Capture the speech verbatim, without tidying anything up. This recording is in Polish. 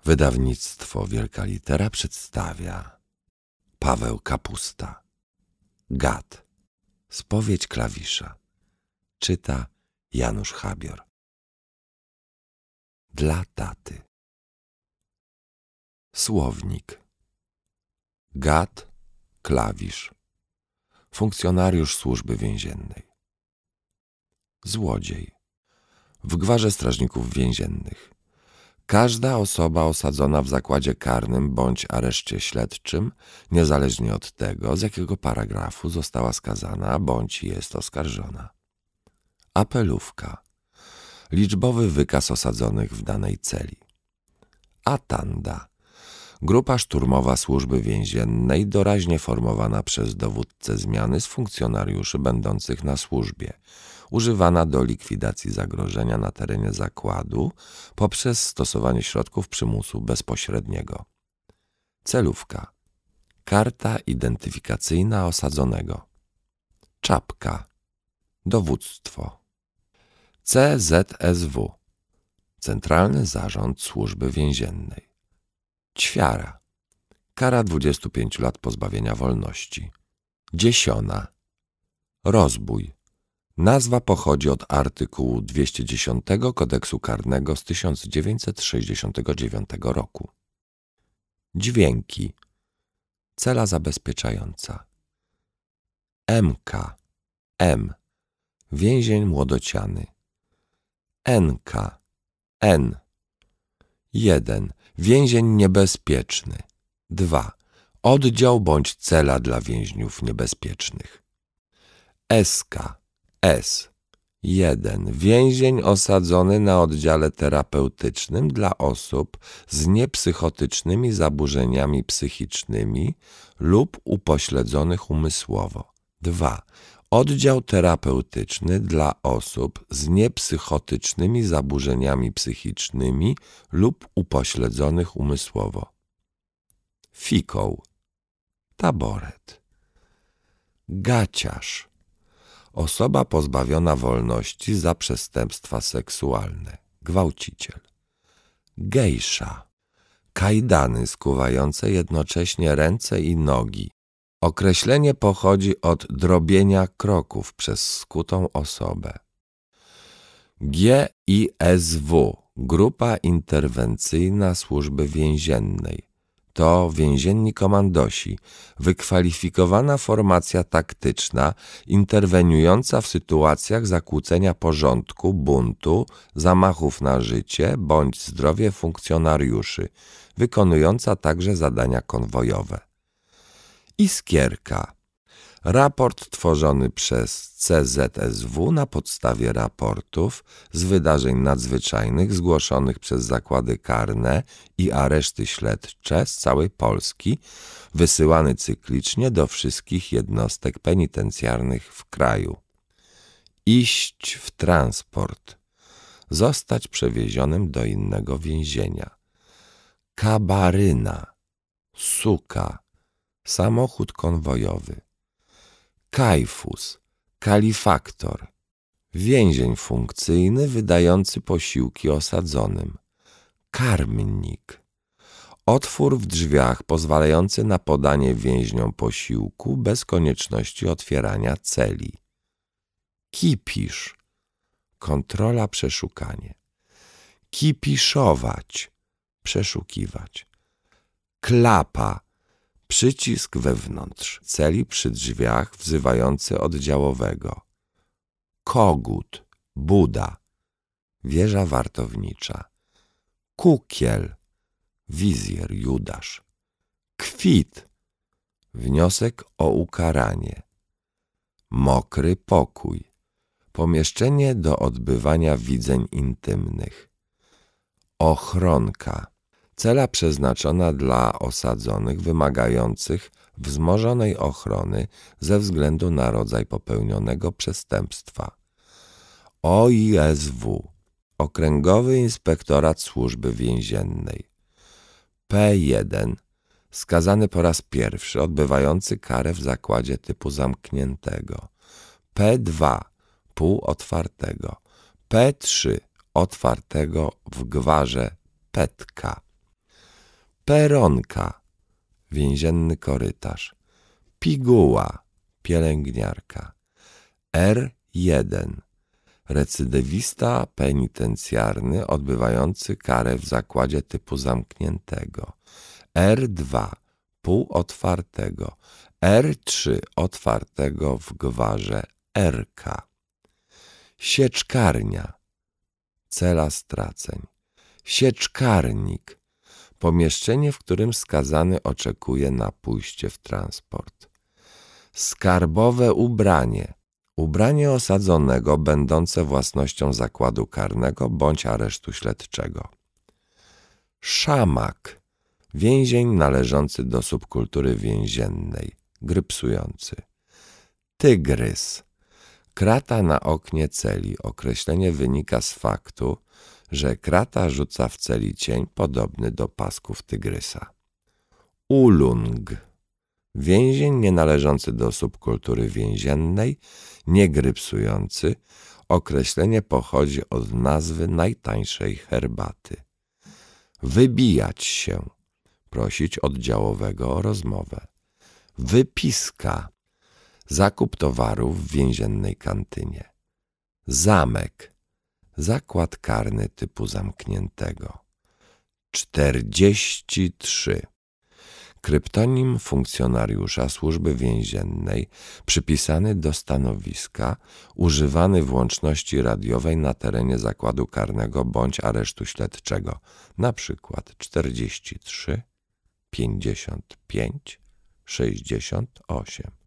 Wydawnictwo Wielka Litera przedstawia Paweł Kapusta. Gad. Spowiedź klawisza. Czyta Janusz Habior. Dla taty. Słownik. Gad, klawisz. Funkcjonariusz służby więziennej. Złodziej. W gwarze strażników więziennych. Każda osoba osadzona w zakładzie karnym bądź areszcie śledczym, niezależnie od tego, z jakiego paragrafu została skazana bądź jest oskarżona. Apelówka. Liczbowy wykaz osadzonych w danej celi. Atanda. Grupa szturmowa służby więziennej doraźnie formowana przez dowódcę zmiany z funkcjonariuszy będących na służbie, używana do likwidacji zagrożenia na terenie zakładu poprzez stosowanie środków przymusu bezpośredniego. Celówka. Karta identyfikacyjna osadzonego. Czapka. Dowództwo. C Z S W. Centralny Zarząd Służby Więziennej. Ćwiara. Kara dwudziestu pięciu lat pozbawienia wolności. Dziesiona. Rozbój. Nazwa pochodzi od artykułu dwieście dziesięć Kodeksu Karnego z tysiąc dziewięćset sześćdziesiątego dziewiątego roku. Dźwięki. Cela zabezpieczająca. M K. M. Więzień młodociany. N K. N. jeden. Więzień niebezpieczny. dwa. Oddział bądź cela dla więźniów niebezpiecznych. S K. S. jeden. Więzień osadzony na oddziale terapeutycznym dla osób z niepsychotycznymi zaburzeniami psychicznymi lub upośledzonych umysłowo. dwa. Oddział terapeutyczny dla osób z niepsychotycznymi zaburzeniami psychicznymi lub upośledzonych umysłowo. Fikoł. Taboret. Gaciarz. Osoba pozbawiona wolności za przestępstwa seksualne. Gwałciciel. Gejsza. Kajdany skuwające jednocześnie ręce i nogi. Określenie pochodzi od drobienia kroków przez skutą osobę. G I S W. Grupa Interwencyjna Służby Więziennej. To więzienni komandosi, wykwalifikowana formacja taktyczna, interweniująca w sytuacjach zakłócenia porządku, buntu, zamachów na życie bądź zdrowie funkcjonariuszy, wykonująca także zadania konwojowe. Iskierka. Raport tworzony przez C Z S W na podstawie raportów z wydarzeń nadzwyczajnych zgłoszonych przez zakłady karne i areszty śledcze z całej Polski, wysyłany cyklicznie do wszystkich jednostek penitencjarnych w kraju. Iść w transport. Zostać przewiezionym do innego więzienia. Kabaryna. Suka. Samochód konwojowy. Kajfus, kalifaktor, więzień funkcyjny wydający posiłki osadzonym. Karmnik, otwór w drzwiach pozwalający na podanie więźniom posiłku bez konieczności otwierania celi. Kipisz, kontrola, przeszukanie. Kipiszować, przeszukiwać. Klapa, przycisk wewnątrz celi przy drzwiach wzywający oddziałowego. Kogut, Buda, wieża wartownicza. Kukiel, wizjer, Judasz. Kwit, wniosek o ukaranie. Mokry pokój, pomieszczenie do odbywania widzeń intymnych. Ochronka, cela przeznaczona dla osadzonych wymagających wzmożonej ochrony ze względu na rodzaj popełnionego przestępstwa. O I S W. Okręgowy Inspektorat Służby Więziennej. P jeden. Skazany po raz pierwszy, odbywający karę w zakładzie typu zamkniętego. P dwa. Półotwartego. P trzy. Otwartego w gwarze Petka. peronka, więzienny korytarz, piguła, pielęgniarka, R jeden, recydywista penitencjarny odbywający karę w zakładzie typu zamkniętego, R dwa, półotwartego, R trzy, otwartego w gwarze R K, sieczkarnia, cela straceń, sieczkarnik, pomieszczenie, w którym skazany oczekuje na pójście w transport, skarbowe ubranie, ubranie osadzonego będące własnością zakładu karnego bądź aresztu śledczego, szamak, więzień należący do subkultury więziennej, grypsujący, tygrys, krata na oknie celi. Określenie wynika z faktu, że krata rzuca w celi cień podobny do pasków tygrysa. Ulung, więzień nienależący do subkultury więziennej, niegrypsujący. Określenie pochodzi od nazwy najtańszej herbaty. Wybijać się, prosić oddziałowego o rozmowę. Wypiska, zakup towarów w więziennej kantynie. Zamek, zakład karny typu zamkniętego. czterdzieści trzy. Kryptonim funkcjonariusza służby więziennej przypisany do stanowiska, używany w łączności radiowej na terenie zakładu karnego bądź aresztu śledczego, na przykład czterdzieści trzy, pięćdziesiąt pięć, sześćdziesiąt osiem.